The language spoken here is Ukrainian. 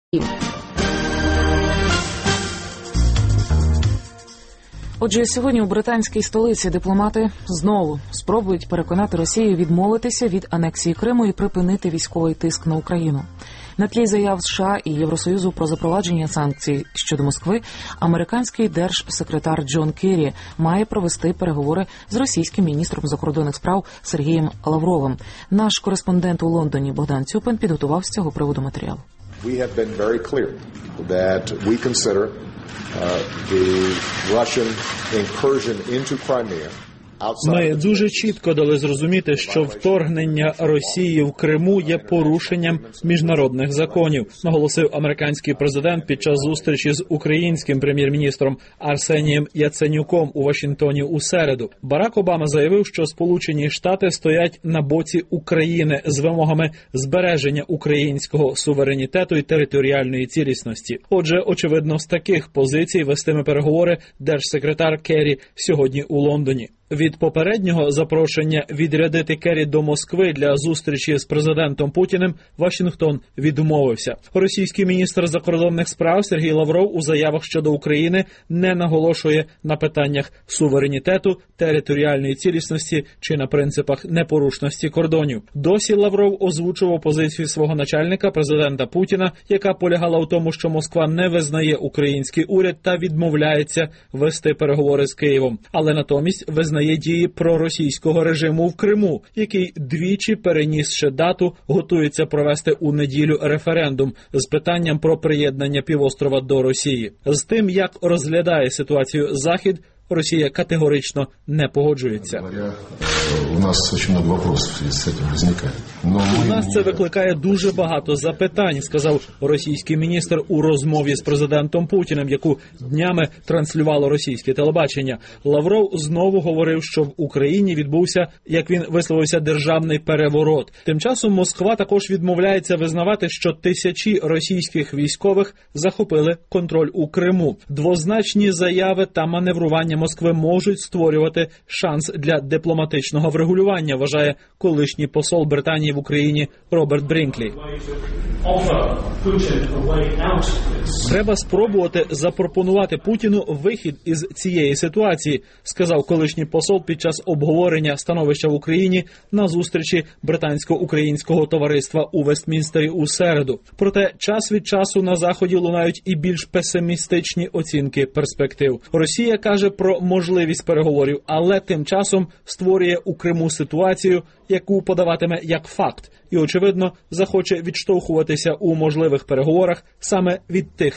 Отже, сьогодні у британській столиці дипломати знову спробують переконати Росію відмовитися від анексії Криму і припинити військовий тиск на Україну. На тлі заяв США і Євросоюзу про запровадження санкцій щодо Москви, американський держсекретар Джон Керрі має провести переговори з російським міністром закордонних справ Сергієм Лавровим. Наш кореспондент у Лондоні Богдан Цюпин підготував з цього приводу матеріал. We have been very clear that we consider the Russian incursion into Crimea. Ми дуже чітко дали зрозуміти, що вторгнення Росії в Криму є порушенням міжнародних законів, наголосив американський президент під час зустрічі з українським прем'єр-міністром Арсенієм Яценюком у Вашингтоні у середу. Барак Обама заявив, що Сполучені Штати стоять на боці України з вимогами збереження українського суверенітету і територіальної цілісності. Отже, очевидно, з таких позицій вестиме переговори держсекретар Керрі сьогодні у Лондоні. Від попереднього запрошення відрядити Керрі до Москви для зустрічі з президентом Путіним Вашингтон відмовився. Російський міністр закордонних справ Сергій Лавров у заявах щодо України не наголошує на питаннях суверенітету, територіальної цілісності чи на принципах непорушності кордонів. Досі Лавров озвучував позицію свого начальника, президента Путіна, яка полягала в тому, що Москва не визнає український уряд та відмовляється вести переговори з Києвом, але натомість визнає дії проросійського режиму в Криму, який двічі, перенісши дату, готується провести у неділю референдум з питанням про приєднання півострова до Росії. З тим, як розглядає ситуацію Захід, Росія категорично не погоджується. У нас дуже багато питань з цим виникає. У нас це викликає дуже багато запитань, сказав російський міністр у розмові з президентом Путіним, яку днями транслювало російське телебачення. Лавров знову говорив, що в Україні відбувся, як він висловився, державний переворот. Тим часом Москва також відмовляється визнавати, що тисячі російських військових захопили контроль у Криму. Двозначні заяви та маневрування Москви можуть створювати шанс для дипломатичного врегулювання, вважає колишній посол Британії в Україні Роберт Брінклі. Треба спробувати запропонувати Путіну вихід із цієї ситуації, сказав колишній посол під час обговорення становища в Україні на зустрічі британсько-українського товариства у Вестмінстері у середу. Проте час від часу на Заході лунають і більш песимістичні оцінки перспектив. Росія каже про можливість переговорів, але тим часом створює у Криму ситуацію, яку подаватиме як факт, і, очевидно, захоче відштовхуватися у можливих переговорах саме від тих